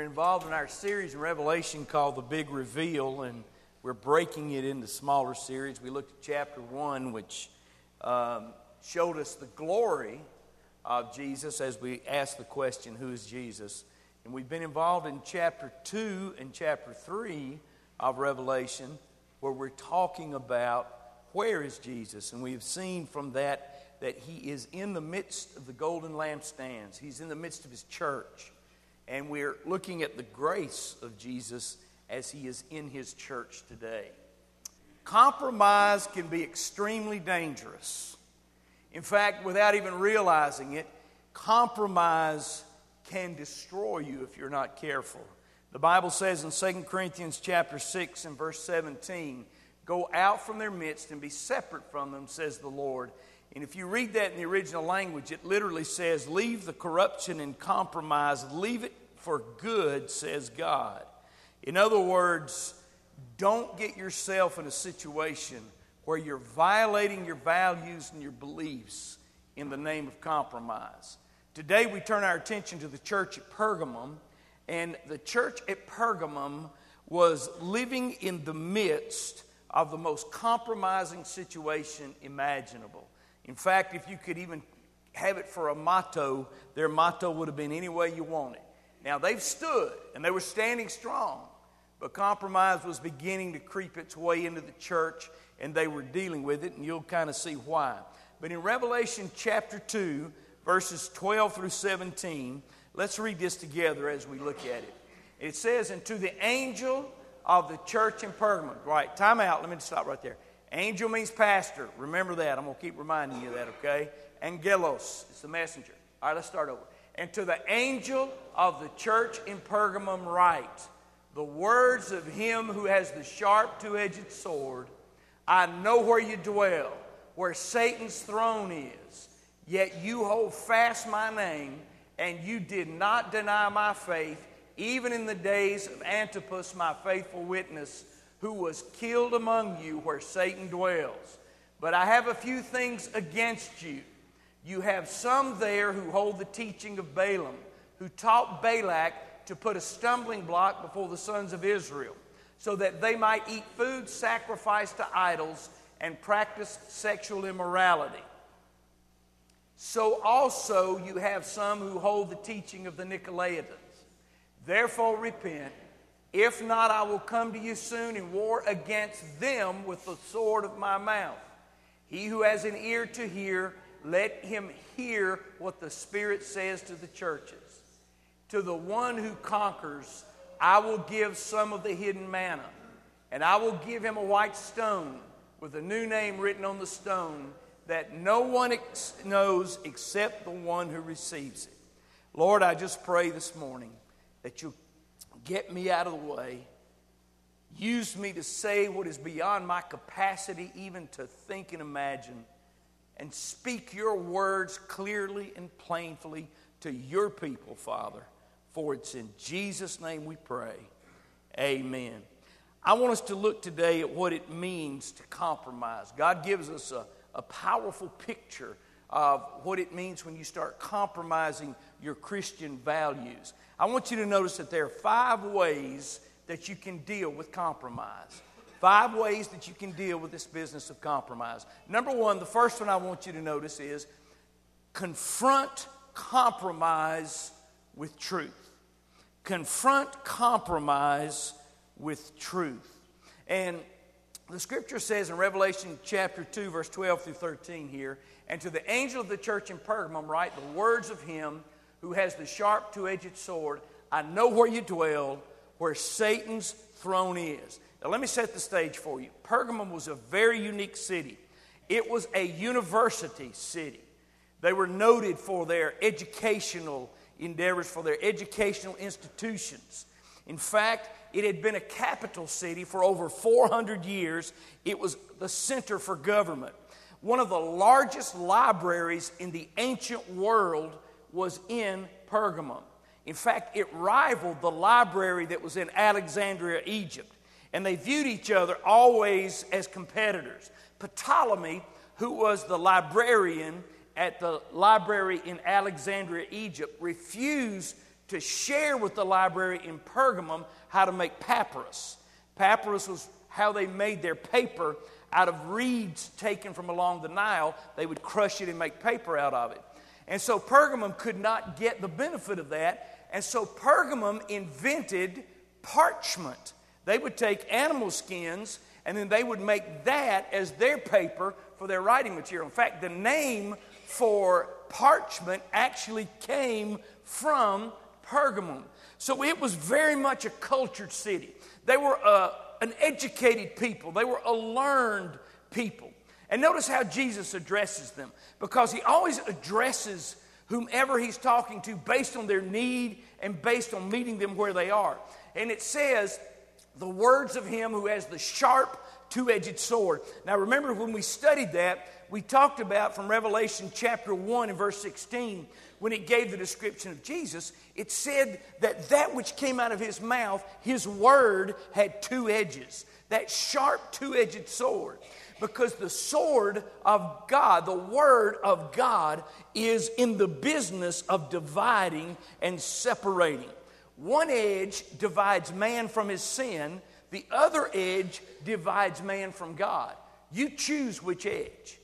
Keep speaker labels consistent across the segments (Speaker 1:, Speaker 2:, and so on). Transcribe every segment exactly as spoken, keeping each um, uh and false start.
Speaker 1: involved in our series in Revelation called The Big Reveal, and we're breaking it into smaller series. We looked at chapter one, which um, showed us the glory of Jesus as we asked the question, who is Jesus? And we've been involved in chapter two and chapter three of Revelation, where we're talking about where is Jesus. And we've seen from that that he is in the midst of the golden lampstands. He's in the midst of his church. And we're looking at the grace of Jesus as he is in his church today. Compromise can be extremely dangerous. In fact, without even realizing it, compromise can destroy you if you're not careful. The Bible says in Second Corinthians chapter six and verse seventeen, "Go out from their midst and be separate from them, says the Lord." And if you read that in the original language, it literally says, "Leave the corruption and compromise, leave it for good, says God." In other words, don't get yourself in a situation where you're violating your values and your beliefs in the name of compromise. Today we turn our attention to the church at Pergamum, and the church at Pergamum was living in the midst of the most compromising situation imaginable. In fact, if you could even have it for a motto, their motto would have been any way you want it. Now, they've stood, and they were standing strong, but compromise was beginning to creep its way into the church, and they were dealing with it, and you'll kind of see why. But in Revelation chapter two, verses twelve through seventeen, let's read this together as we look at it. It says, "And to the angel of the church in Pergamum." Right, time out. Let me just stop right there. Angel means pastor. Remember that. I'm going to keep reminding you of that, okay? Angelos is the messenger. All right, let's start over. "And to the angel of the church in Pergamum write, the words of him who has the sharp two-edged sword. I know where you dwell, where Satan's throne is. Yet you hold fast my name, and you did not deny my faith, even in the days of Antipas, my faithful witness, who was killed among you where Satan dwells. But I have a few things against you. You have some there who hold the teaching of Balaam, who taught Balak to put a stumbling block before the sons of Israel, so that they might eat food sacrificed to idols and practice sexual immorality. So also you have some who hold the teaching of the Nicolaitans. Therefore repent. If not, I will come to you soon and war against them with the sword of my mouth. He who has an ear to hear, let him hear what the Spirit says to the churches. To the one who conquers, I will give some of the hidden manna, and I will give him a white stone with a new name written on the stone that no one ex- knows except the one who receives it." Lord, I just pray this morning that you'll get me out of the way. Use me to say what is beyond my capacity even to think and imagine. And speak your words clearly and plainly to your people, Father. For it's in Jesus' name we pray. Amen. I want us to look today at what it means to compromise. God gives us a, a powerful picture of what it means when you start compromising your Christian values. I want you to notice that there are five ways that you can deal with compromise. Five ways that you can deal with this business of compromise. Number one, the first one I want you to notice is confront compromise with truth. Confront compromise with truth. And the scripture says in Revelation chapter two, verse twelve through thirteen here, "And to the angel of the church in Pergamum write the words of him who has the sharp two-edged sword. I know where you dwell, where Satan's throne is." Now let me set the stage for you. Pergamum was a very unique city. It was a university city. They were noted for their educational endeavors, for their educational institutions. In fact, it had been a capital city for over four hundred years. It was the center for government. One of the largest libraries in the ancient world was in Pergamum. In fact, it rivaled the library that was in Alexandria, Egypt. And they viewed each other always as competitors. Ptolemy, who was the librarian at the library in Alexandria, Egypt, refused to share with the library in Pergamum how to make papyrus. Papyrus was how they made their paper out of reeds taken from along the Nile. They would crush it and make paper out of it. And so Pergamum could not get the benefit of that. And so Pergamum invented parchment. They would take animal skins and then they would make that as their paper for their writing material. In fact, the name for parchment actually came from Pergamum. So it was very much a cultured city. They were uh, an educated people. They were a learned people. And notice how Jesus addresses them, because he always addresses whomever he's talking to based on their need and based on meeting them where they are. And it says, the words of him who has the sharp two-edged sword. Now remember, when we studied that, we talked about from Revelation chapter one and verse sixteen, when it gave the description of Jesus, it said that that which came out of his mouth, his word had two edges. That sharp two-edged sword. Because the sword of God, the word of God, is in the business of dividing and separating. One edge divides man from his sin. The other edge divides man from God. You choose which edge.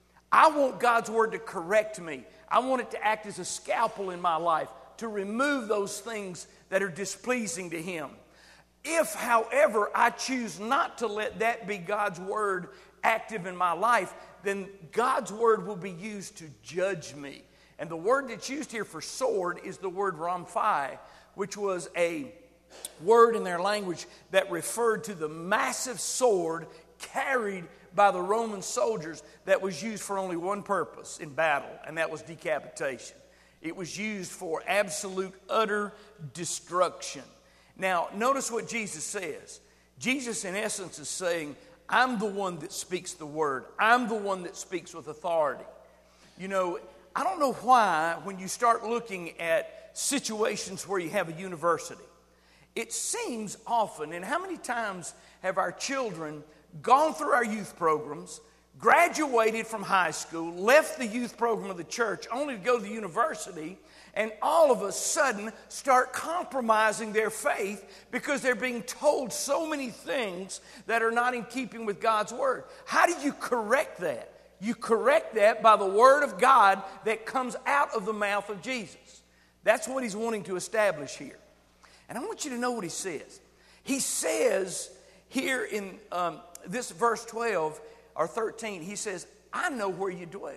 Speaker 1: I want God's word to correct me. I want it to act as a scalpel in my life to remove those things that are displeasing to him. If, however, I choose not to let that be God's word active in my life, then God's word will be used to judge me. And the word that's used here for sword is the word ramphai, which was a word in their language that referred to the massive sword carried by the Roman soldiers that was used for only one purpose in battle, and that was decapitation. It was used for absolute, utter destruction. Now, notice what Jesus says. Jesus, in essence, is saying, I'm the one that speaks the word. I'm the one that speaks with authority. You know, I don't know why when you start looking at situations where you have a university, it seems often, and how many times have our children gone through our youth programs, graduated from high school, left the youth program of the church, only to go to the university, and all of a sudden start compromising their faith because they're being told so many things that are not in keeping with God's word. How do you correct that? You correct that by the word of God that comes out of the mouth of Jesus. That's what he's wanting to establish here. And I want you to know what he says. He says here in um, this verse twelve or thirteen, he says, I know where you dwell.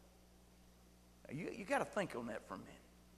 Speaker 1: Now, you you got to think on that for a minute.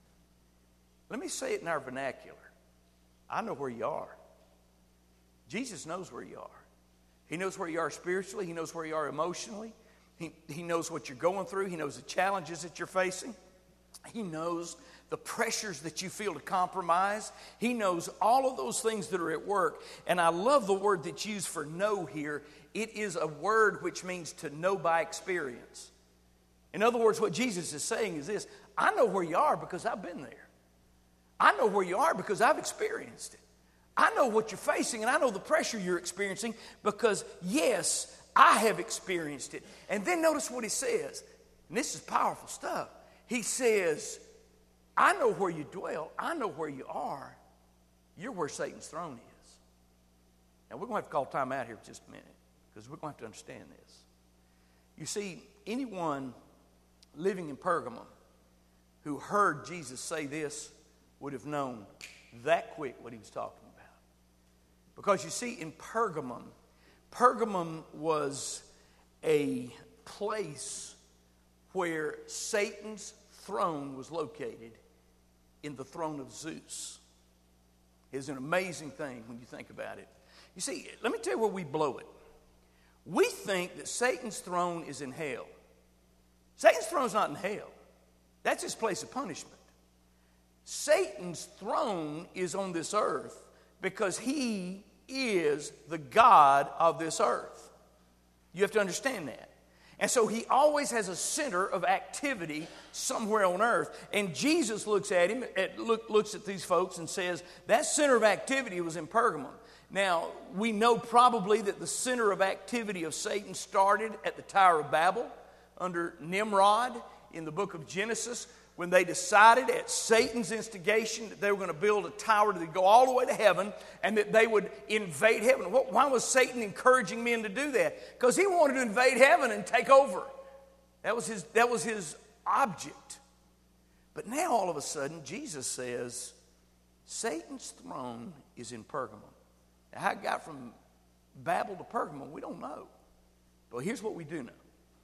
Speaker 1: Let me say it in our vernacular. I know where you are. Jesus knows where you are. He knows where you are spiritually. He knows where you are emotionally. He, he knows what you're going through. He knows the challenges that you're facing. He knows the pressures that you feel to compromise. He knows all of those things that are at work. And I love the word that's used for know here. It is a word which means to know by experience. In other words, what Jesus is saying is this: I know where you are because I've been there. I know where you are because I've experienced it. I know what you're facing, and I know the pressure you're experiencing because, yes, I have experienced it. And then notice what he says, and this is powerful stuff. He says, I know where you dwell. I know where you are. You're where Satan's throne is. Now, we're going to have to call time out here for just a minute because we're going to have to understand this. You see, anyone living in Pergamum who heard Jesus say this would have known that quick what he was talking about. Because you see, in Pergamum, Pergamum was a place where Satan's throne was located in the throne of Zeus. It's an amazing thing when you think about it. You see, let me tell you where we blow it. We think that Satan's throne is in hell. Satan's throne is not in hell. That's his place of punishment. Satan's throne is on this earth because he is the God of this earth. You have to understand that. And so he always has a center of activity somewhere on earth. And Jesus looks at him, at, look, looks at these folks and says, that center of activity was in Pergamum. Now, we know probably that the center of activity of Satan started at the Tower of Babel under Nimrod in the book of Genesis, when they decided at Satan's instigation that they were going to build a tower that would go all the way to heaven and that they would invade heaven. Why was Satan encouraging men to do that? Because he wanted to invade heaven and take over. That was his, that was his object. But now all of a sudden, Jesus says, Satan's throne is in Pergamum. Now, how it got from Babel to Pergamum, we don't know. But here's what we do know.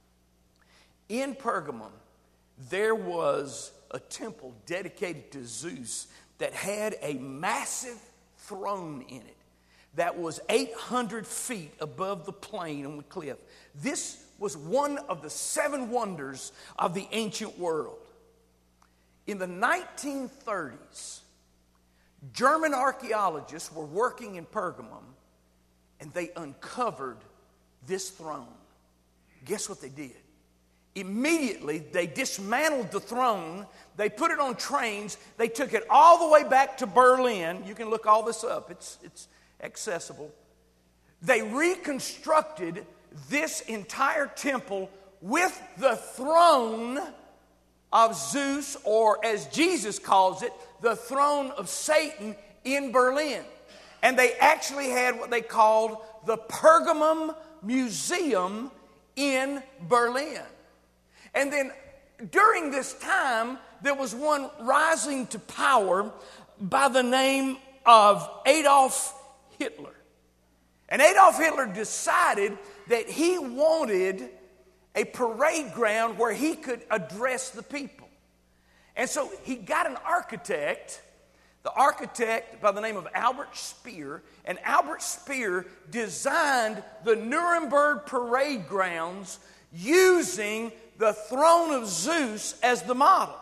Speaker 1: In Pergamum, there was a temple dedicated to Zeus that had a massive throne in it that was eight hundred feet above the plain on the cliff. This was one of the seven wonders of the ancient world. In the nineteen thirties, German archaeologists were working in Pergamum, and they uncovered this throne. Guess what they did? Immediately, they dismantled the throne. They put it on trains. They took it all the way back to Berlin. You can look all this up. It's, it's accessible. They reconstructed this entire temple with the throne of Zeus, or as Jesus calls it, the throne of Satan in Berlin. And they actually had what they called the Pergamum Museum in Berlin. And then during this time, there was one rising to power by the name of Adolf Hitler. And Adolf Hitler decided that he wanted a parade ground where he could address the people. And so he got an architect, the architect by the name of Albert Speer, and Albert Speer designed the Nuremberg parade grounds using the throne of Zeus as the model.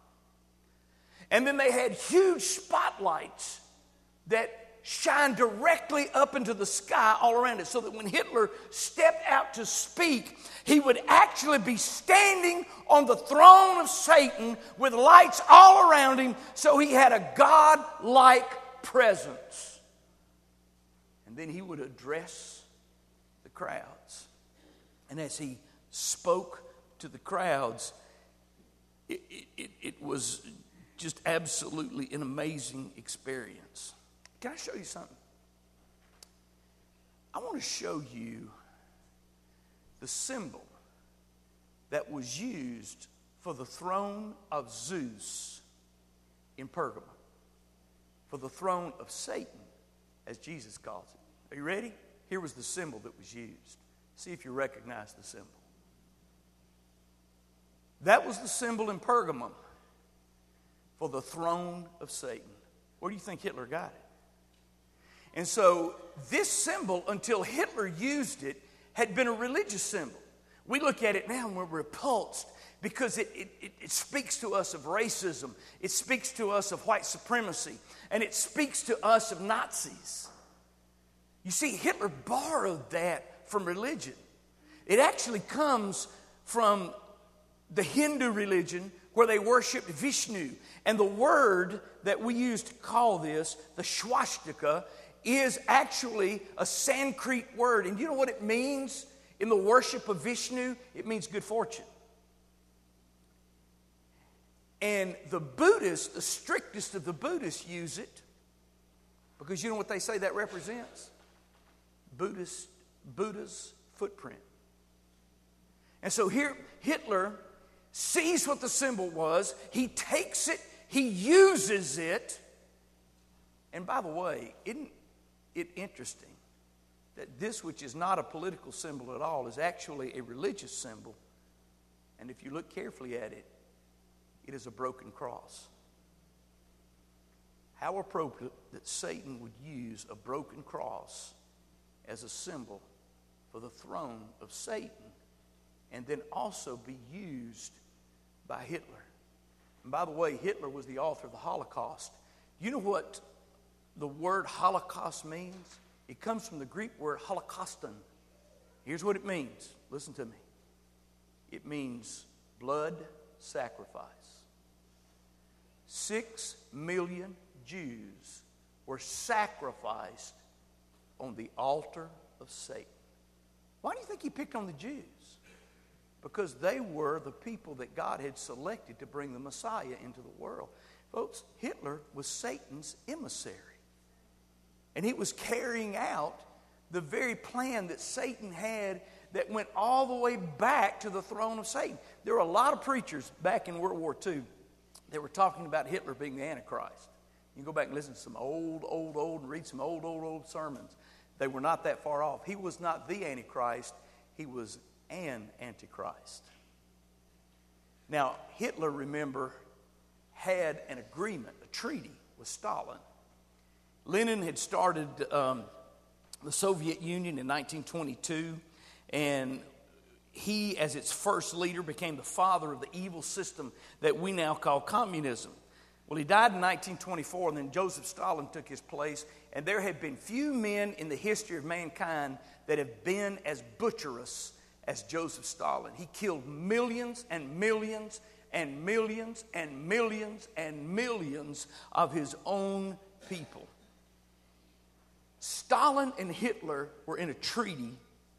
Speaker 1: And then they had huge spotlights that shined directly up into the sky all around it, so that when Hitler stepped out to speak, he would actually be standing on the throne of Satan with lights all around him, so he had a God-like presence. And then he would address the crowds. And as he spoke to the crowds, it, it, it was just absolutely an amazing experience. Can I show you something? I want to show you the symbol that was used for the throne of Zeus in Pergamum, for the throne of Satan, as Jesus calls it. Are you ready? Here was the symbol that was used. See if you recognize the symbol. That was the symbol in Pergamum for the throne of Satan. Where do you think Hitler got it? And so this symbol, until Hitler used it, had been a religious symbol. We look at it now and we're repulsed because it, it, it, it speaks to us of racism. It speaks to us of white supremacy. And it speaks to us of Nazis. You see, Hitler borrowed that from religion. It actually comes from the Hindu religion where they worshiped Vishnu. And the word that we use to call this, the swastika, is actually a Sanskrit word. And you know what it means in the worship of Vishnu? It means good fortune. And the Buddhists, the strictest of the Buddhists, use it because you know what they say that represents? Buddhist, Buddha's footprint. And so here Hitler sees what the symbol was. He takes it. He uses it. And by the way, isn't it interesting that this, which is not a political symbol at all, is actually a religious symbol? And if you look carefully at it, it is a broken cross. How appropriate that Satan would use a broken cross as a symbol for the throne of Satan, and then also be used by Hitler. And by the way, Hitler was the author of the Holocaust. You know what the word Holocaust means? It comes from the Greek word holocauston. Here's what it means. Listen to me. It means blood sacrifice. Six million Jews were sacrificed on the altar of Satan. Why do you think he picked on the Jews? because they were the people that God had selected to bring the Messiah into the world. Folks, Hitler was Satan's emissary. And he was carrying out the very plan that Satan had that went all the way back to the throne of Satan. There were a lot of preachers back in World War Two that were talking about Hitler being the Antichrist. You can go back and listen to some old, old, old, and read some old, old, old sermons. They were not that far off. He was not the Antichrist. He was an Antichrist. Now, Hitler, remember, had an agreement, a treaty with Stalin. Lenin had started um, the Soviet Union in nineteen twenty-two, and he, as its first leader, became the father of the evil system that we now call communism. Well, he died in nineteen twenty-four, and then Joseph Stalin took his place, and there have been few men in the history of mankind that have been as butcherous as Joseph Stalin. He killed millions and millions and millions and millions and millions of his own people. Stalin and Hitler were in a treaty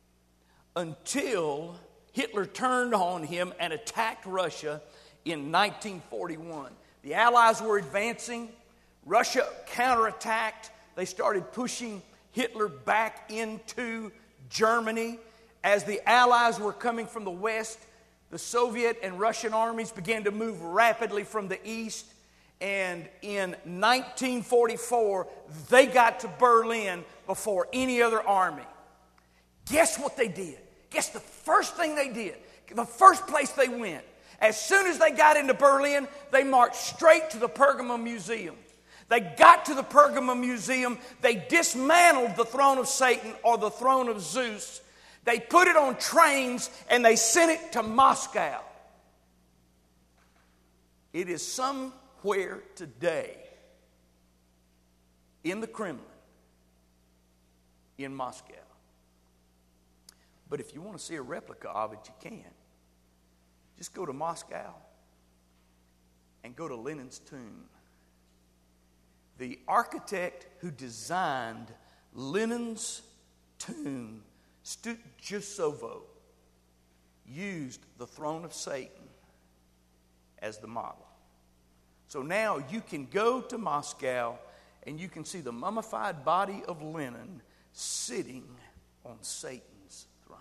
Speaker 1: until Hitler turned on him and attacked Russia in nineteen forty-one. The Allies were advancing. Russia counterattacked. They started pushing Hitler back into Germany. As the Allies were coming from the west, the Soviet and Russian armies began to move rapidly from the east. And in nineteen forty-four, they got to Berlin before any other army. Guess what they did? Guess the first thing they did, the first place they went. As soon as they got into Berlin, they marched straight to the Pergamum Museum. They got to the Pergamum Museum. They dismantled the throne of Satan, or the throne of Zeus. They put it on trains and they sent it to Moscow. It is somewhere today in the Kremlin, in Moscow. But if you want to see a replica of it, you can. Just go to Moscow and go to Lenin's tomb. The architect who designed Lenin's tomb, Stuttjusovo, used the throne of Satan as the model. So now you can go to Moscow and you can see the mummified body of Lenin sitting on Satan's throne.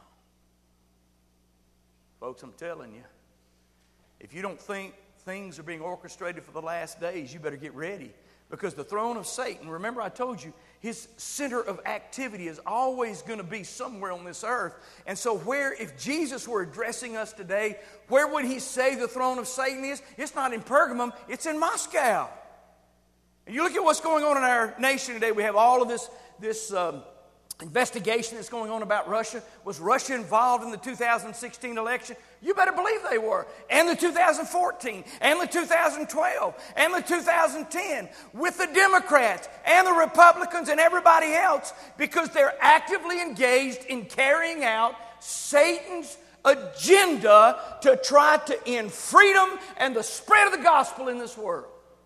Speaker 1: Folks, I'm telling you, if you don't think things are being orchestrated for the last days, you better get ready. Because the throne of Satan, remember I told you, his center of activity is always going to be somewhere on this earth. And so where, if Jesus were addressing us today, where would he say the throne of Satan is? It's not in Pergamum, it's in Moscow. And you look at what's going on in our nation today. We have all of this, this um, investigation that's going on about Russia. Was Russia involved in the two thousand sixteen election? You better believe they were. And the two thousand fourteen, and the two thousand twelve, and the two thousand ten, with the Democrats and the Republicans and everybody else, because they're actively engaged in carrying out Satan's agenda to try to end freedom and the spread of the gospel in this world.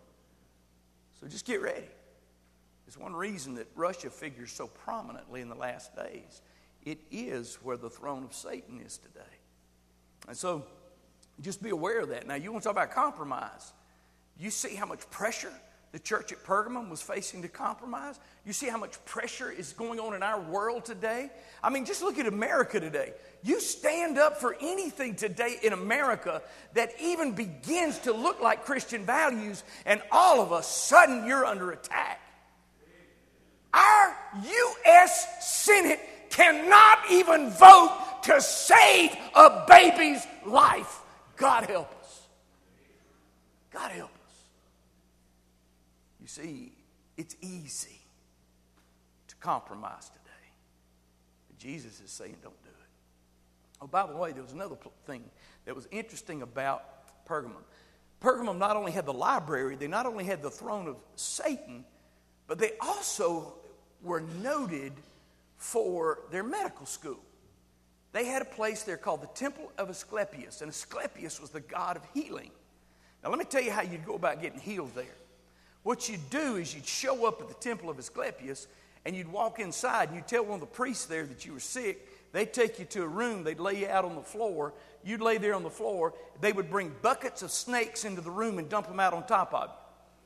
Speaker 1: So just get ready. It's one reason that Russia figures so prominently in the last days. It is where the throne of Satan is today. And so, just be aware of that. Now, you want to talk about compromise. You see how much pressure the church at Pergamum was facing to compromise? You see how much pressure is going on in our world today? I mean, just look at America today. You stand up for anything today in America that even begins to look like Christian values, and all of a sudden you're under attack. Our U S Senate cannot even vote to save a baby's life. God help us. God help us. You see, it's easy to compromise today. But Jesus is saying don't do it. Oh, by the way, there was another thing that was interesting about Pergamum. Pergamum not only had the library, they not only had the throne of Satan, but they also were noted for their medical school. They had a place there called the Temple of Asclepius, and Asclepius was the god of healing. Now let me tell you how you'd go about getting healed there. What you'd do is you'd show up at the Temple of Asclepius, and you'd walk inside, and you'd tell one of the priests there that you were sick. they'd take you to a room, they'd lay you out on the floor, you'd lay there on the floor, they would bring buckets of snakes into the room and dump them out on top of you.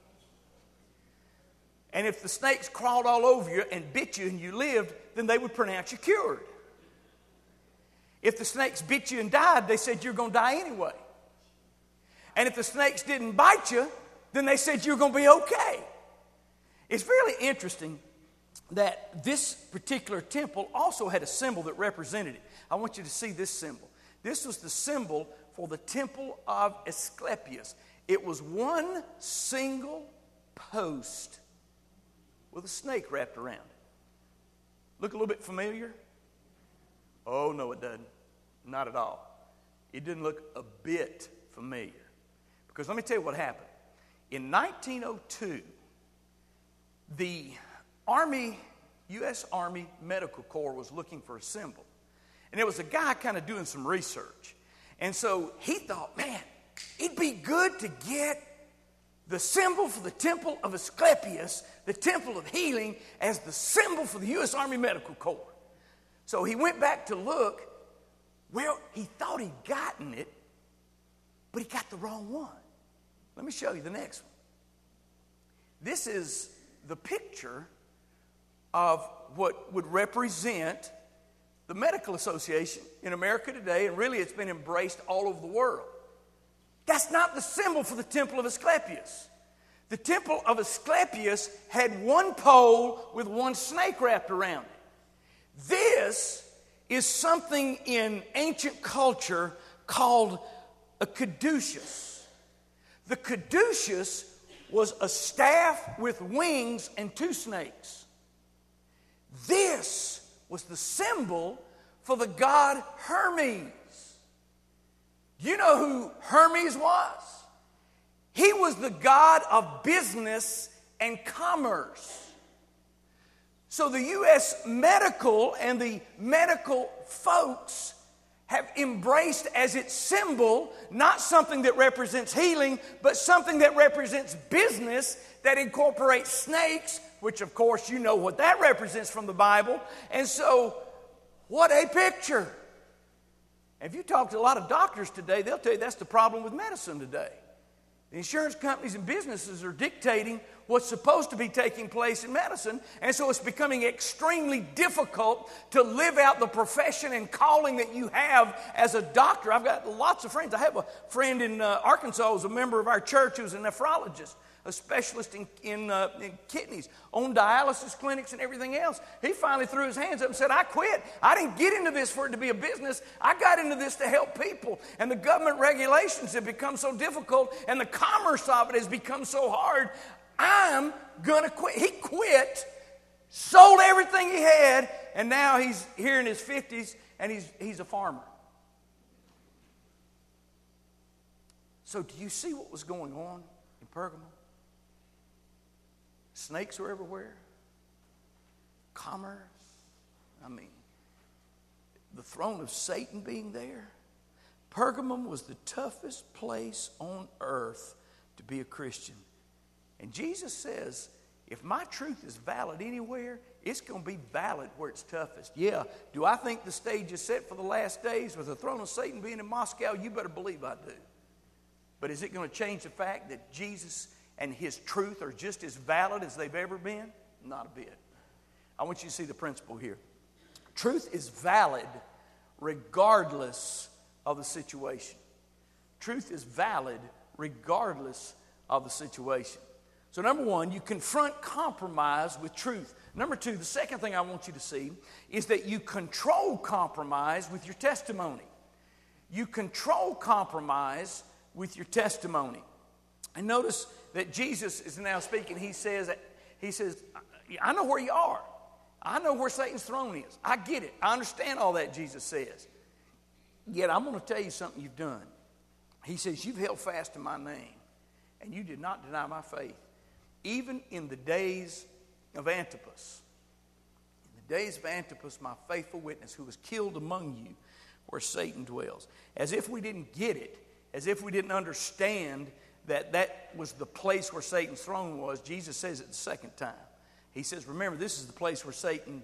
Speaker 1: And if the snakes crawled all over you and bit you and you lived, then they would pronounce you cured. If the snakes bit you and died, they said you're going to die anyway. And if the snakes didn't bite you, then they said you're going to be okay. It's really interesting that this particular temple also had a symbol that represented it. I want you to see this symbol. This was the symbol for the temple of Asclepius. It was one single post with a snake wrapped around it. Look a little bit familiar? Oh, no, it doesn't. Not at all. It didn't look a bit familiar. Because let me tell you what happened. In nineteen oh two, the Army, U S Army Medical Corps was looking for a symbol. And there was a guy kind of doing some research. And so he thought, man, it'd be good to get the symbol for the temple of Asclepius, the temple of healing, as the symbol for the U S Army Medical Corps. So he went back to look. Well, he thought he'd gotten it, but he got the wrong one. Let me show you the next one. This is the picture of what would represent the Medical Association in America today, and really it's been embraced all over the world. That's not the symbol for the temple of Asclepius. The temple of Asclepius had one pole with one snake wrapped around it. This is something in ancient culture called a caduceus. The caduceus was a staff with wings and two snakes. This was the symbol for the god Hermes. Do you know who Hermes was? He was the god of business and commerce. So the U S medical and the medical folks have embraced as its symbol not something that represents healing, but something that represents business that incorporates snakes, which of course you know what that represents from the Bible. And so, what a picture. If you talk to a lot of doctors today, they'll tell you that's the problem with medicine today. The insurance companies and businesses are dictating what's supposed to be taking place in medicine, and so it's becoming extremely difficult to live out the profession and calling that you have as a doctor. I've got lots of friends. I have a friend in uh, Arkansas who's a member of our church who's a nephrologist, a specialist in, in, uh, in kidneys, on dialysis clinics and everything else. He finally threw his hands up and said, I quit. I didn't get into this for it to be a business. I got into this to help people. And the government regulations have become so difficult, and the commerce of it has become so hard. I'm going to quit. He quit, sold everything he had, and now he's here in his fifties, and he's, he's a farmer. So do you see what was going on in Pergamum? Snakes were everywhere. Commerce. I mean, the throne of Satan being there. Pergamum was the toughest place on earth to be a Christian. And Jesus says, if my truth is valid anywhere, it's going to be valid where it's toughest. Yeah, do I think the stage is set for the last days with the throne of Satan being in Moscow? You better believe I do. But is it going to change the fact that Jesus and his truth are just as valid as they've ever been? Not a bit. I want you to see the principle here. Truth is valid regardless of the situation. Truth is valid regardless of the situation. So number one, you confront compromise with truth. Number two, the second thing I want you to see is that you control compromise with your testimony. You control compromise with your testimony. And notice that Jesus is now speaking. He says, he says, I know where you are. I know where Satan's throne is. I get it. I understand all that, Jesus says. Yet I'm going to tell you something you've done. He says, you've held fast to my name, and you did not deny my faith. Even in the days of Antipas. In the days of Antipas, my faithful witness, who was killed among you, where Satan dwells. As if we didn't get it, as if we didn't understand that that was the place where Satan's throne was, Jesus says it the second time. He says, remember, this is the place where Satan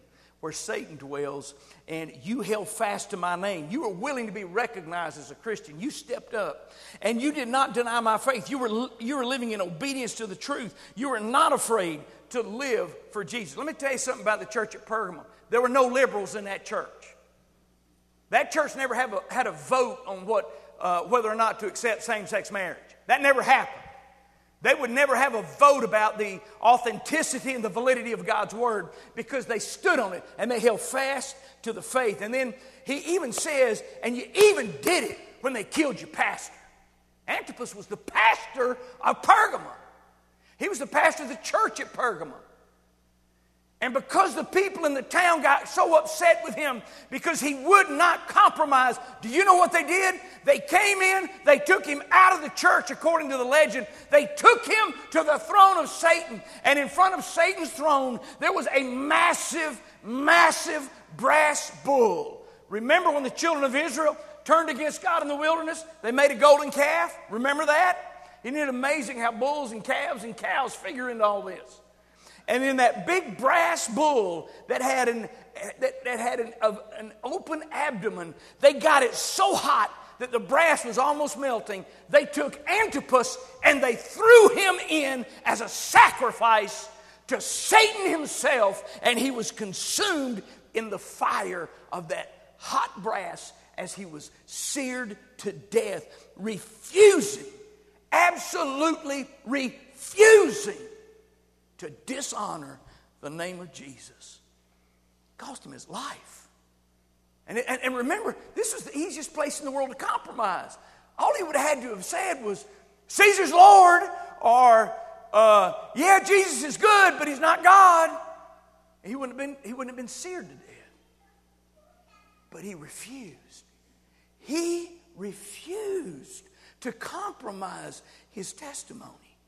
Speaker 1: where Satan dwells, and you held fast to my name. You were willing to be recognized as a Christian. You stepped up, and you did not deny my faith. You were, you were living in obedience to the truth. You were not afraid to live for Jesus. Let me tell you something about the church at Pergamum. There were no liberals in that church. That church never have a, had a vote on what, uh, whether or not to accept same-sex marriage. That never happened. They would never have a vote about the authenticity and the validity of God's word because they stood on it and they held fast to the faith. And then he even says, and you even did it when they killed your pastor. Antipas was the pastor of Pergamum. He was the pastor of the church at Pergamum. And because the people in the town got so upset with him because he would not compromise, do you know what they did? They came in, they took him out of the church according to the legend. They took him to the throne of Satan. And in front of Satan's throne, there was a massive, massive brass bull. Remember when the children of Israel turned against God in the wilderness? They made a golden calf. Remember that? Isn't it amazing how bulls and calves and cows figure into all this? And in that big brass bull that had an, that, that had an, uh, an open abdomen, they got it so hot that the brass was almost melting. They took Antipas and they threw him in as a sacrifice to Satan himself, and he was consumed in the fire of that hot brass as he was seared to death, refusing, absolutely refusing to dishonor the name of Jesus. It cost him his life. And, and, and remember, this was the easiest place in the world to compromise. All he would have had to have said was, Caesar's Lord, or, uh, yeah, Jesus is good, but he's not God. He wouldn't have been, he wouldn't have been seared to death. But he refused. He refused to compromise his testimony.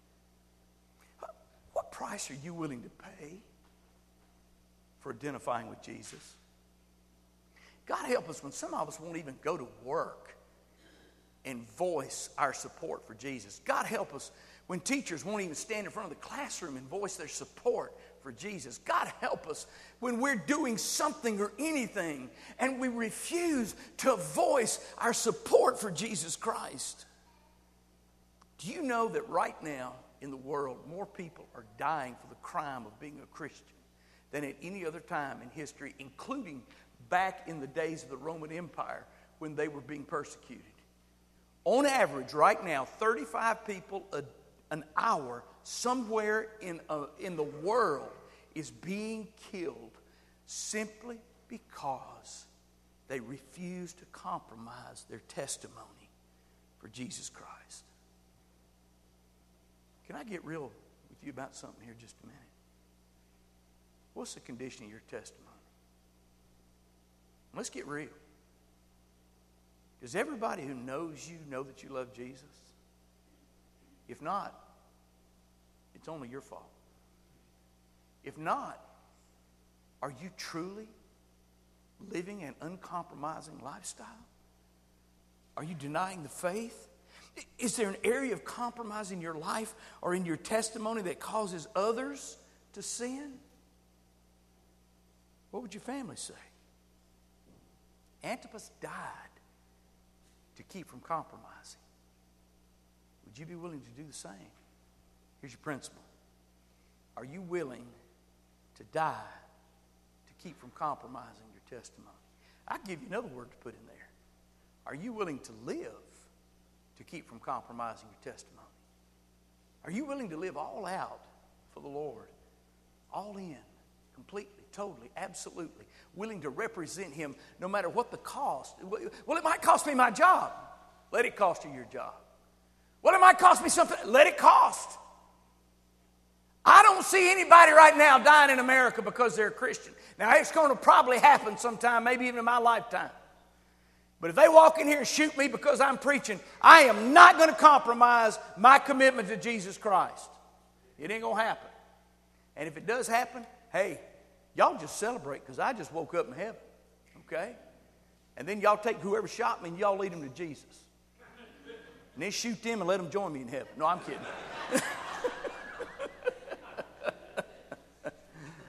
Speaker 1: What price are you willing to pay for identifying with Jesus? God help us when some of us won't even go to work and voice our support for Jesus. God help us when teachers won't even stand in front of the classroom and voice their support for Jesus. God help us when we're doing something or anything and we refuse to voice our support for Jesus Christ. Do you know that right now in the world, more people are dying for the crime of being a Christian than at any other time in history, including back in the days of the Roman Empire when they were being persecuted? On average, right now, thirty-five people a, an hour somewhere in, a, in the world is being killed simply because they refuse to compromise their testimony for Jesus Christ. Can I get real with you about something here just a minute? What's the condition of your testimony? Let's get real. Does everybody who knows you know that you love Jesus? If not, it's only your fault. If not, are you truly living an uncompromising lifestyle? Are you denying the faith? Is there an area of compromise in your life or in your testimony that causes others to sin? What would your family say? Antipas died to keep from compromising. Would you be willing to do the same? Here's your principle. Are you willing to die to keep from compromising your testimony? I'll give you another word to put in there. Are you willing to live to keep from compromising your testimony? Are you willing to live all out for the Lord? All in, completely, totally, absolutely. Willing to represent Him no matter what the cost. Well, it might cost me my job. Let it cost you your job. Well, it might cost me something. Let it cost. I don't see anybody right now dying in America because they're a Christian. Now, it's going to probably happen sometime, maybe even in my lifetime. But if they walk in here and shoot me because I'm preaching, I am not going to compromise my commitment to Jesus Christ. It ain't going to happen. And if it does happen, hey, y'all just celebrate because I just woke up in heaven, okay? And then y'all take whoever shot me and y'all lead them to Jesus. And then shoot them and let them join me in heaven. No, I'm kidding.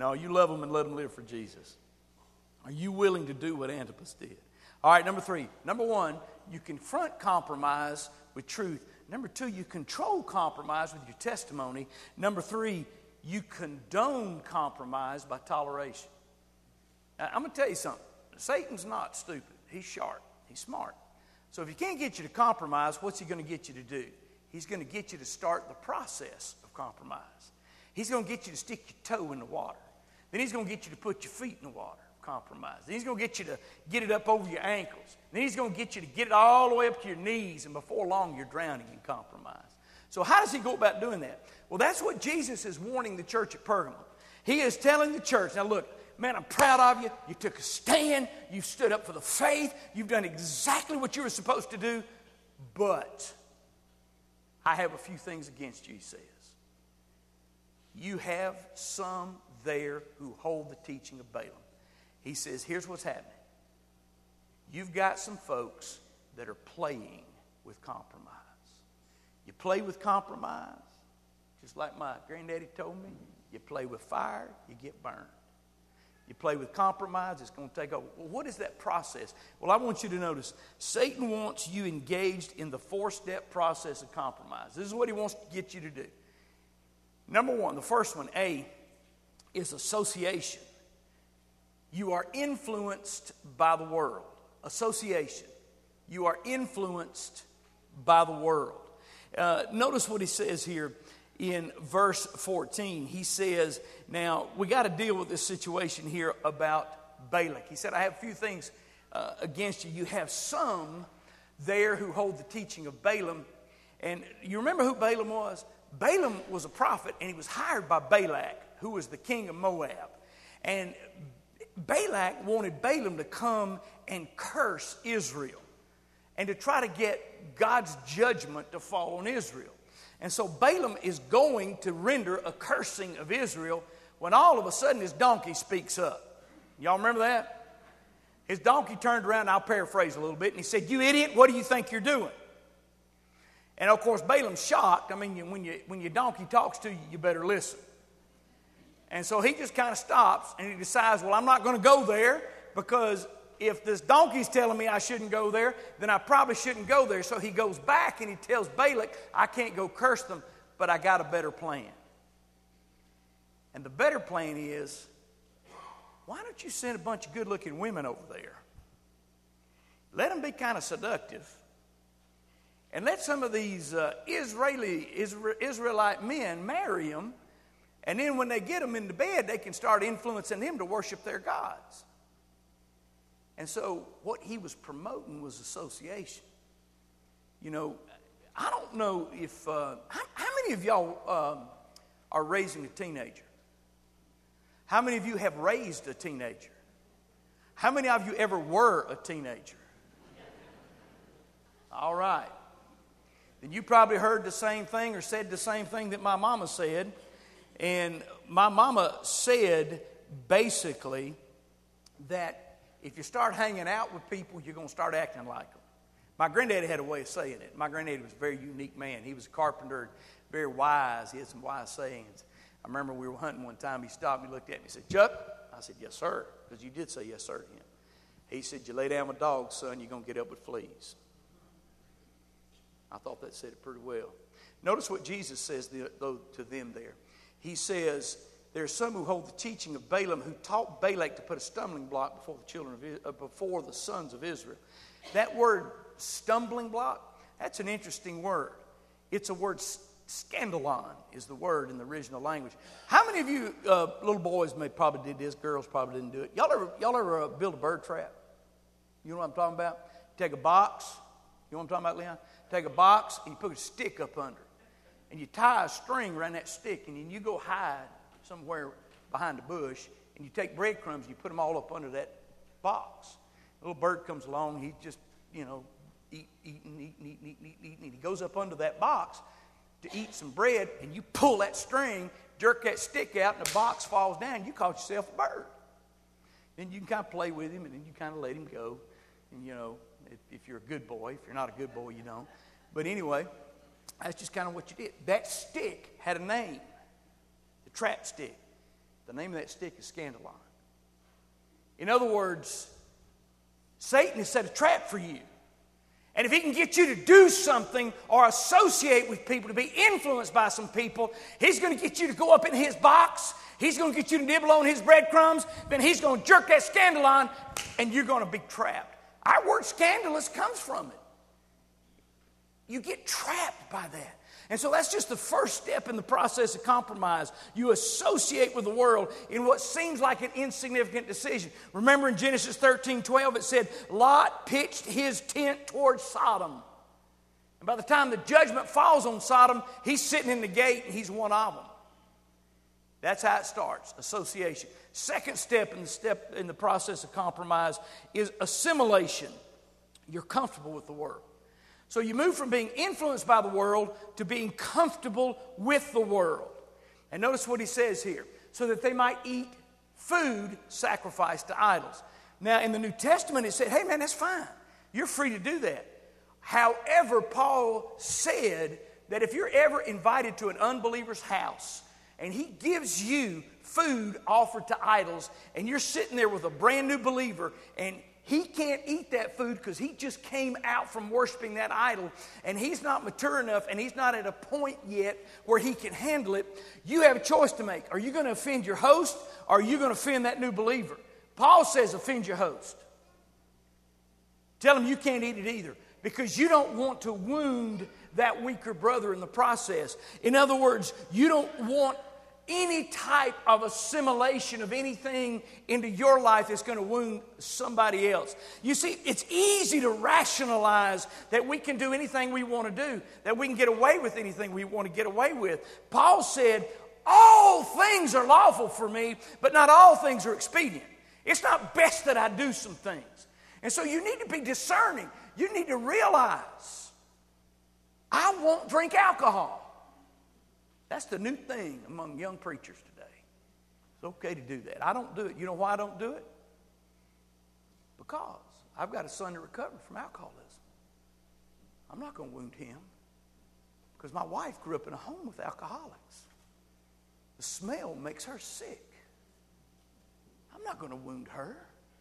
Speaker 1: No, you love them and let them live for Jesus. Are you willing to do what Antipas did? All right, number three. Number one, you confront compromise with truth. Number two, you control compromise with your testimony. Number three, you condone compromise by toleration. Now, I'm going to tell you something. Satan's not stupid. He's sharp. He's smart. So if he can't get you to compromise, what's he going to get you to do? He's going to get you to start the process of compromise. He's going to get you to stick your toe in the water. Then he's going to get you to put your feet in the water. Compromise. Then he's going to get you to get it up over your ankles. Then he's going to get you to get it all the way up to your knees, and before long you're drowning in compromise. So how does he go about doing that? Well, that's what Jesus is warning the church at Pergamum. He is telling the church, now look, man, I'm proud of you. You took a stand. You stood up for the faith. You've done exactly what you were supposed to do. But I have a few things against you, he says. You have some there who hold the teaching of Balaam. He says, here's what's happening. You've got some folks that are playing with compromise. You play with compromise, just like my granddaddy told me, you play with fire, you get burned. You play with compromise, it's going to take over. Well, what is that process? Well, I want you to notice, Satan wants you engaged in the four-step process of compromise. This is what he wants to get you to do. Number one, the first one, A, is association. You are influenced by the world. Association. You are influenced by the world. Uh, notice what he says here in verse fourteen. He says, now, we got to deal with this situation here about Balak. He said, I have a few things uh, against you. You have some there who hold the teaching of Balaam. And you remember who Balaam was? Balaam was a prophet, and he was hired by Balak, who was the king of Moab. And Balak wanted Balaam to come and curse Israel and to try to get God's judgment to fall on Israel. And so Balaam is going to render a cursing of Israel when all of a sudden his donkey speaks up. Y'all remember that? His donkey turned around, and I'll paraphrase a little bit, and he said, you idiot, what do you think you're doing? And of course Balaam's shocked. I mean, when, you, when your donkey talks to you, you better listen. And so he just kind of stops and he decides, well, I'm not going to go there, because if this donkey's telling me I shouldn't go there, then I probably shouldn't go there. So he goes back and he tells Balak, I can't go curse them, but I got a better plan. And the better plan is, why don't you send a bunch of good-looking women over there? Let them be kind of seductive. And let some of these uh, Israeli, Isra- Israelite men marry them. And then when they get them into bed, they can start influencing them to worship their gods. And so what he was promoting was association. You know, I don't know if, uh, how, how many of y'all um, are raising a teenager? How many of you have raised a teenager? How many of you ever were a teenager? All right. Then you probably heard the same thing or said the same thing that my mama said. And my mama said basically that if you start hanging out with people, you're going to start acting like them. My granddaddy had a way of saying it. My granddaddy was a very unique man. He was a carpenter, very wise. He had some wise sayings. I remember we were hunting one time. He stopped me, looked at me, and said, Chuck? I said, yes, sir, because you did say yes, sir to him. He said, you lay down with dogs, son, you're going to get up with fleas. I thought that said it pretty well. Notice what Jesus says to them there. He says, there are some who hold the teaching of Balaam, who taught Balak to put a stumbling block before the children of uh, before the sons of Israel. That word stumbling block, that's an interesting word. It's a word, scandalon is the word in the original language. How many of you uh, little boys may probably did this, girls probably didn't do it. Y'all ever, y'all ever uh, build a bird trap? You know what I'm talking about? Take a box. You know what I'm talking about, Leon? Take a box and you put a stick up under it. And you tie a string around that stick, and then you go hide somewhere behind a bush, and you take breadcrumbs and you put them all up under that box. A little bird comes along, he just, you know, eat, eating, eating, eating, eating, eating, eating, and he goes up under that box to eat some bread, and you pull that string, jerk that stick out, and the box falls down. You caught yourself a bird. Then you can kind of play with him, and then you kind of let him go. And, you know, if, if you're a good boy. If you're not a good boy, you don't. But anyway, that's just kind of what you did. That stick had a name, the trap stick. The name of that stick is scandalon. In other words, Satan has set a trap for you. And if he can get you to do something or associate with people, to be influenced by some people, he's going to get you to go up in his box. He's going to get you to nibble on his breadcrumbs. Then he's going to jerk that scandalon, and you're going to be trapped. Our word scandalous comes from it. You get trapped by that. And so that's just the first step in the process of compromise. You associate with the world in what seems like an insignificant decision. Remember in Genesis thirteen twelve, it said, Lot pitched his tent towards Sodom. And by the time the judgment falls on Sodom, he's sitting in the gate and he's one of them. That's how it starts, association. Second step in the step in the process of compromise is assimilation. You're comfortable with the world. So you move from being influenced by the world to being comfortable with the world. And notice what he says here. So that they might eat food sacrificed to idols. Now in the New Testament it said, hey man, that's fine. You're free to do that. However, Paul said that if you're ever invited to an unbeliever's house and he gives you food offered to idols and you're sitting there with a brand new believer and he can't eat that food because he just came out from worshiping that idol and he's not mature enough and he's not at a point yet where he can handle it. You have a choice to make. Are you going to offend your host or are you going to offend that new believer? Paul says offend your host. Tell him you can't eat it either because you don't want to wound that weaker brother in the process. In other words, you don't want any type of assimilation of anything into your life that's going to wound somebody else. You see, it's easy to rationalize that we can do anything we want to do, that we can get away with anything we want to get away with. Paul said, all things are lawful for me, but not all things are expedient. It's not best that I do some things. And so you need to be discerning. You need to realize, I won't drink alcohol. That's the new thing among young preachers today. It's okay to do that. I don't do it. You know why I don't do it? Because I've got a son that recovered from alcoholism. I'm not going to wound him because my wife grew up in a home with alcoholics. The smell makes her sick. I'm not going to wound her.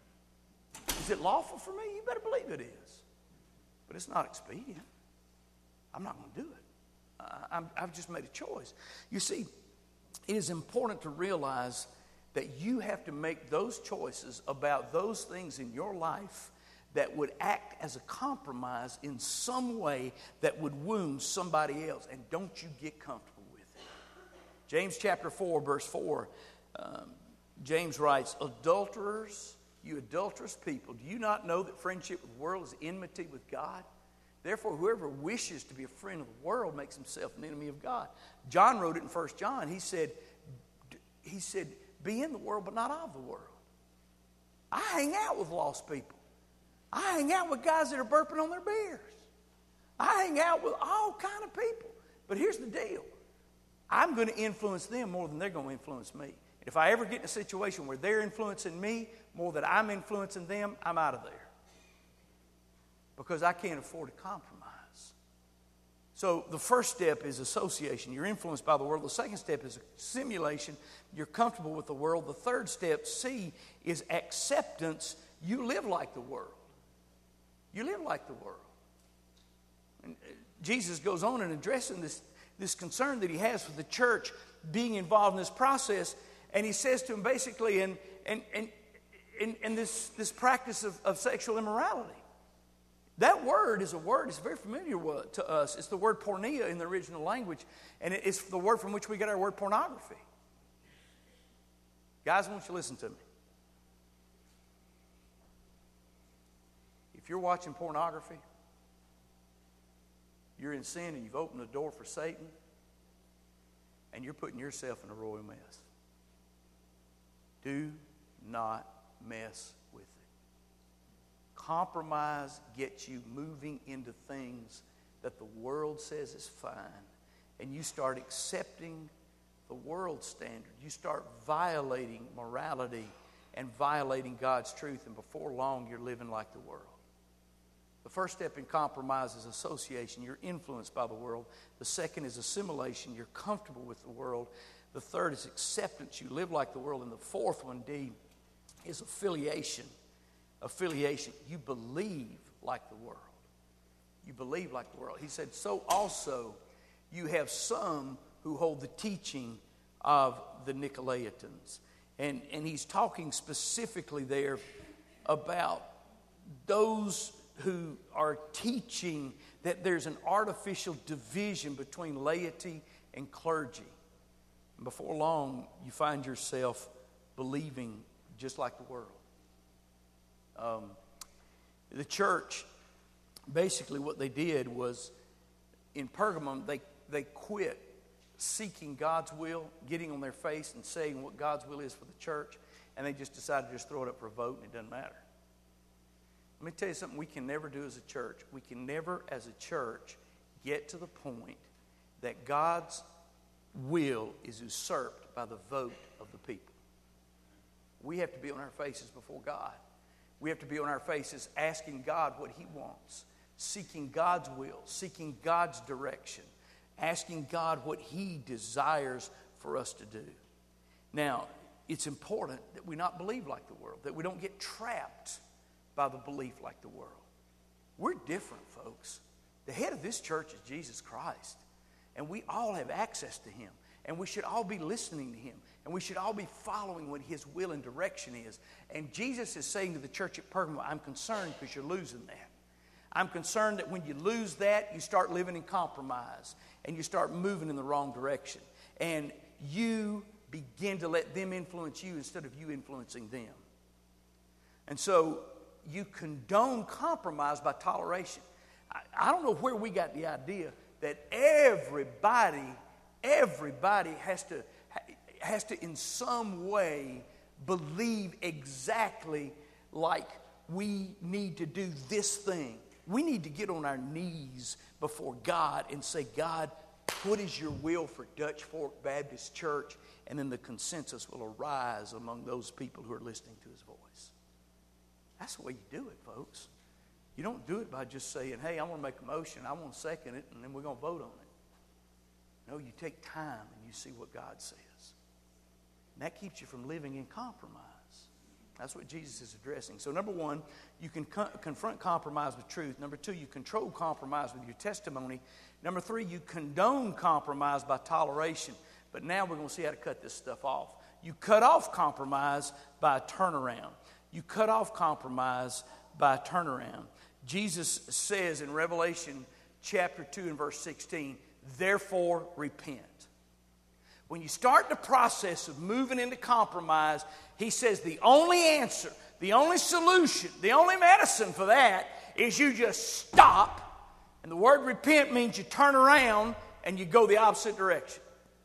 Speaker 1: Is it lawful for me? You better believe it is. But it's not expedient. I'm not going to do it. I'm, I've just made a choice. You see, it is important to realize that you have to make those choices about those things in your life that would act as a compromise in some way that would wound somebody else. And don't you get comfortable with it. James chapter four, verse four, um, James writes, adulterers, you adulterous people, do you not know that friendship with the world is enmity with God? Therefore, whoever wishes to be a friend of the world makes himself an enemy of God. John wrote it in First John. He said, he said, be in the world, but not of the world. I hang out with lost people. I hang out with guys that are burping on their beers. I hang out with all kind of people. But here's the deal. I'm going to influence them more than they're going to influence me. If I ever get in a situation where they're influencing me more than I'm influencing them, I'm out of there. Because I can't afford to compromise. So the first step is association. You're influenced by the world. The second step is simulation. You're comfortable with the world. The third step, C, is acceptance. You live like the world. You live like the world. And Jesus goes on and addressing this, this concern that he has for the church being involved in this process. And he says to him basically, in, in, in, in, in this, this practice of, of sexual immorality. That word is a word, it's very familiar to us. It's the word porneia in the original language, and it's the word from which we get our word pornography. Guys, I want you to listen to me. If you're watching pornography, you're in sin and you've opened the door for Satan, and you're putting yourself in a royal mess. Do not mess with it. Compromise gets you moving into things that the world says is fine, and you start accepting the world standard. You start violating morality and violating God's truth, and before long you're living like the world. The first step in compromise is association. You're influenced by the world. The second is assimilation. You're comfortable with the world. The third is acceptance. You live like the world. And the fourth one, D, is affiliation. Affiliation. You believe like the world. You believe like the world. He said, so also you have some who hold the teaching of the Nicolaitans. And, and he's talking specifically there about those who are teaching that there's an artificial division between laity and clergy. And before long, you find yourself believing just like the world. Um, the church, basically what they did was, in Pergamum, they, they quit seeking God's will, getting on their face and saying what God's will is for the church, and they just decided to just throw it up for a vote, and it doesn't matter. Let me tell you something we can never do as a church. We can never, as a church, get to the point that God's will is usurped by the vote of the people. We have to be on our faces before God. We have to be on our faces asking God what He wants, seeking God's will, seeking God's direction, asking God what He desires for us to do. Now, it's important that we not believe like the world, that we don't get trapped by the belief like the world. We're different, folks. The head of this church is Jesus Christ, and we all have access to Him, and we should all be listening to Him, and we should all be following what His will and direction is. And Jesus is saying to the church at Pergamum, I'm concerned because you're losing that. I'm concerned that when you lose that, you start living in compromise, and you start moving in the wrong direction, and you begin to let them influence you instead of you influencing them. And so you condone compromise by toleration. I, I don't know where we got the idea that everybody, everybody has to, has to in some way believe exactly like we need to do this thing. We need to get on our knees before God and say, God, what is your will for Dutch Fork Baptist Church? And then the consensus will arise among those people who are listening to His voice. That's the way you do it, folks. You don't do it by just saying, hey, I want to make a motion, I want to second it, and then we're going to vote on it. No, you take time and you see what God says. And that keeps you from living in compromise. That's what Jesus is addressing. So number one, you can co- confront compromise with truth. Number two, you control compromise with your testimony. Number three, you condone compromise by toleration. But now we're going to see how to cut this stuff off. You cut off compromise by a turnaround. You cut off compromise by a turnaround. Jesus says in Revelation chapter two and verse sixteen, therefore repent. When you start the process of moving into compromise, He says the only answer, the only solution, the only medicine for that is you just stop. And the word repent means you turn around and you go the opposite direction.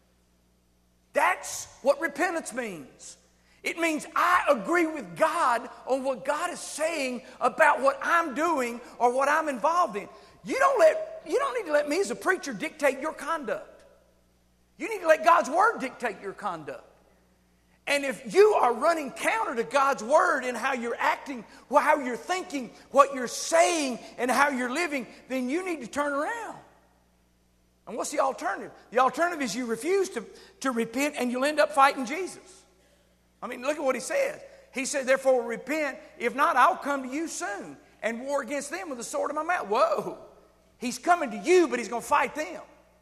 Speaker 1: That's what repentance means. It means I agree with God on what God is saying about what I'm doing or what I'm involved in. You don't let, you don't need to let me as a preacher dictate your conduct. You need to let God's Word dictate your conduct. And if you are running counter to God's Word in how you're acting, how you're thinking, what you're saying, and how you're living, then you need to turn around. And what's the alternative? The alternative is you refuse to, to repent and you'll end up fighting Jesus. I mean, look at what He says. He said, therefore repent. If not, I'll come to you soon and war against them with the sword of my mouth. Whoa. He's coming to you, but He's going to fight them.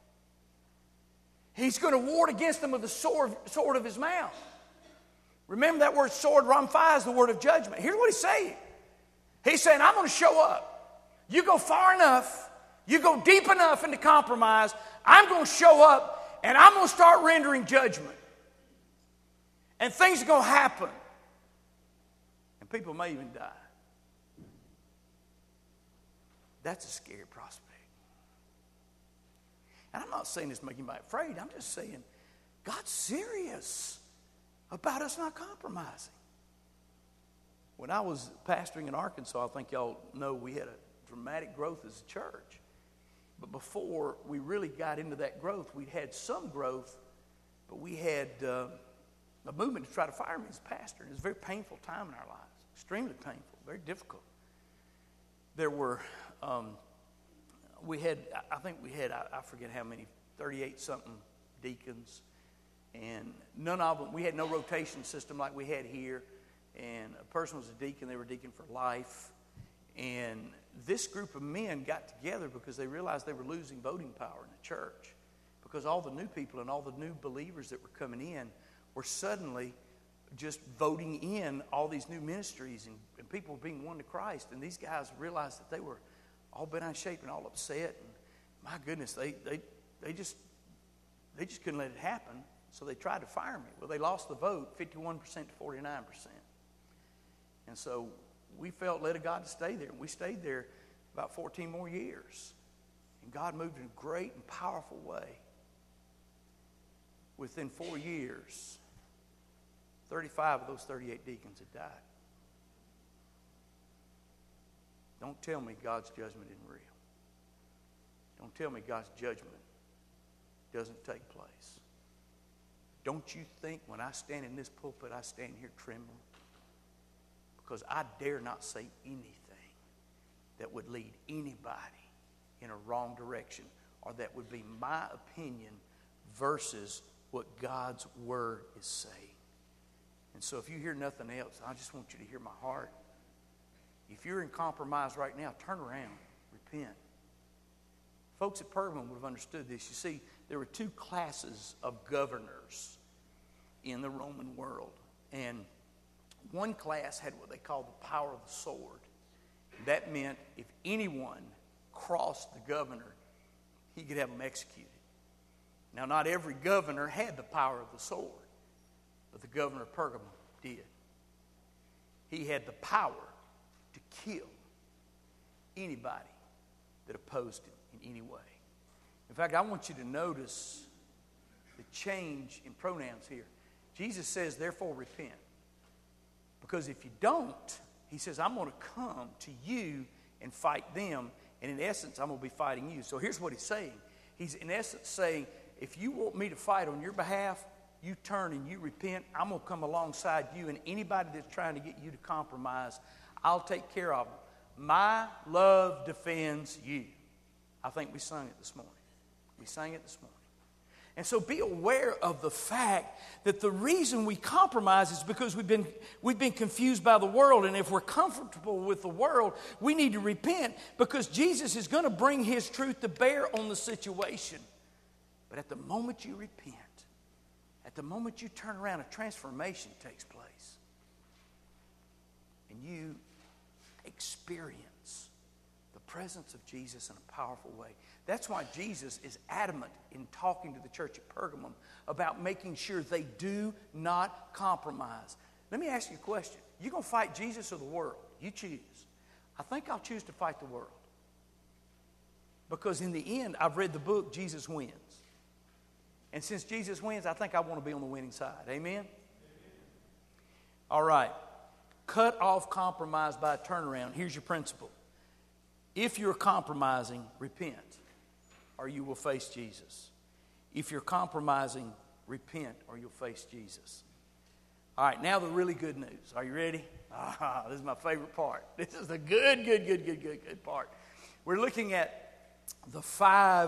Speaker 1: He's going to war against them with the sword, sword of His mouth. Remember that word sword, Ramphai, is the word of judgment. Here's what He's saying. He's saying, I'm going to show up. You go far enough, you go deep enough into compromise, I'm going to show up and I'm going to start rendering judgment. And things are going to happen. And people may even die. That's a scary prospect. And I'm not saying this to make anybody afraid. I'm just saying God's serious about us not compromising. When I was pastoring in Arkansas, I think y'all know we had a dramatic growth as a church. But before we really got into that growth, we'd had some growth, but we had uh, a movement to try to fire me as pastor. It was a very painful time in our lives, extremely painful, very difficult. There were... Um, We had, I think we had, I forget how many, thirty-eight something deacons. And none of them, we had no rotation system like we had here. And a person was a deacon, they were deacon for life. And this group of men got together because they realized they were losing voting power in the church. Because all the new people and all the new believers that were coming in were suddenly just voting in all these new ministries, and, and people were being won to Christ. And these guys realized that they were all bent out of shape and all upset. And my goodness, they they they just they just couldn't let it happen. So they tried to fire me. Well, they lost the vote, fifty-one percent to forty-nine percent. And so we felt led of God to stay there. And we stayed there about fourteen more years. And God moved in a great and powerful way. Within four years, thirty-five of those thirty-eight deacons had died. Don't tell me God's judgment isn't real. Don't tell me God's judgment doesn't take place. Don't you think when I stand in this pulpit, I stand here trembling? Because I dare not say anything that would lead anybody in a wrong direction, or that would be my opinion versus what God's Word is saying. And so if you hear nothing else, I just want you to hear my heart. If you're in compromise right now, turn around, repent. Folks at Pergamum would have understood this. You see, there were two classes of governors in the Roman world. And one class had what they called the power of the sword. That meant if anyone crossed the governor, he could have them executed. Now, not every governor had the power of the sword, but the governor of Pergamum did. He had the power to kill anybody that opposed him in any way. In fact, I want you to notice the change in pronouns here. Jesus says, therefore, repent. Because if you don't, he says, I'm going to come to you and fight them. And in essence, I'm going to be fighting you. So here's what he's saying. He's in essence saying, if you want me to fight on your behalf, you turn and you repent. I'm going to come alongside you, and anybody that's trying to get you to compromise, I'll take care of them. My love defends you. I think we sung it this morning. We sang it this morning. And so be aware of the fact that the reason we compromise is because we've been, we've been confused by the world. And if we're comfortable with the world, we need to repent, because Jesus is going to bring his truth to bear on the situation. But at the moment you repent, at the moment you turn around, a transformation takes place. And you experience the presence of Jesus in a powerful way. That's why Jesus is adamant in talking to the church at Pergamum about making sure they do not compromise. Let me ask you a question. You going to fight Jesus or the world? You choose. I think I'll choose to fight the world. Because in the end, I've read the book, Jesus Wins. And since Jesus wins, I think I want to be on the winning side. Amen? Amen. All right. Cut off compromise by a turnaround. Here's your principle. If you're compromising, repent, or you will face Jesus. If you're compromising, repent, or you'll face Jesus. All right, now the really good news. Are you ready? Ah, this is my favorite part. This is the good, good, good, good, good, good part. We're looking at the five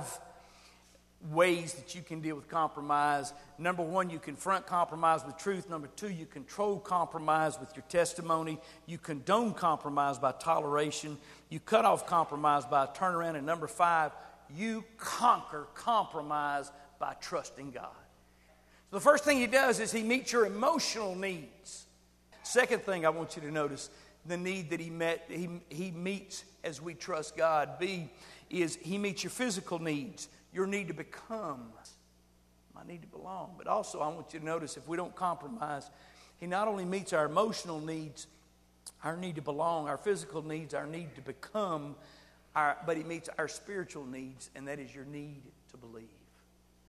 Speaker 1: ways that you can deal with compromise. Number one, you confront compromise with truth. Number two, you control compromise with your testimony. You condone compromise by toleration. You cut off compromise by a turnaround. And number five, you conquer compromise by trusting God. So the first thing he does is he meets your emotional needs. Second thing I want you to notice, the need that he met, he, he meets as we trust God. B is he meets your physical needs. Your need to become, my need to belong. But also I want you to notice, if we don't compromise, he not only meets our emotional needs, our need to belong, our physical needs, our need to become, our, but he meets our spiritual needs, and that is your need to believe.